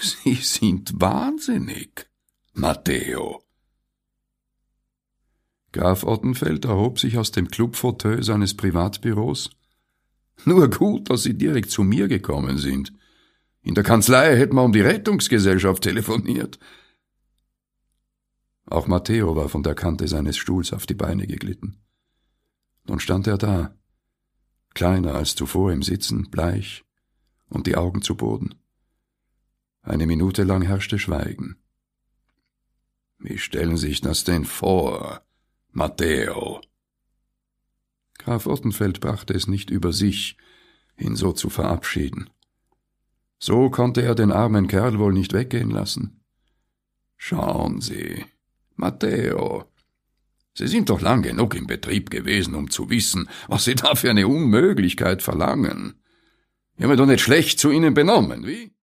Sie sind wahnsinnig, Matteo. Graf Ottenfeld erhob sich aus dem Clubfauteuil seines Privatbüros. Nur gut, dass Sie direkt zu mir gekommen sind. In der Kanzlei hätten wir um die Rettungsgesellschaft telefoniert. Auch Matteo war von der Kante seines Stuhls auf die Beine geglitten. Nun stand er da, kleiner als zuvor im Sitzen, bleich und die Augen zu Boden. Eine Minute lang herrschte Schweigen. »Wie stellen Sie sich das denn vor, Matteo?« Graf Ottenfeld brachte es nicht über sich, ihn so zu verabschieden. So konnte er den armen Kerl wohl nicht weggehen lassen. »Schauen Sie, Matteo, Sie sind doch lang genug im Betrieb gewesen, um zu wissen, was Sie da für eine Unmöglichkeit verlangen. Ich habe mich doch nicht schlecht zu Ihnen benommen, wie?«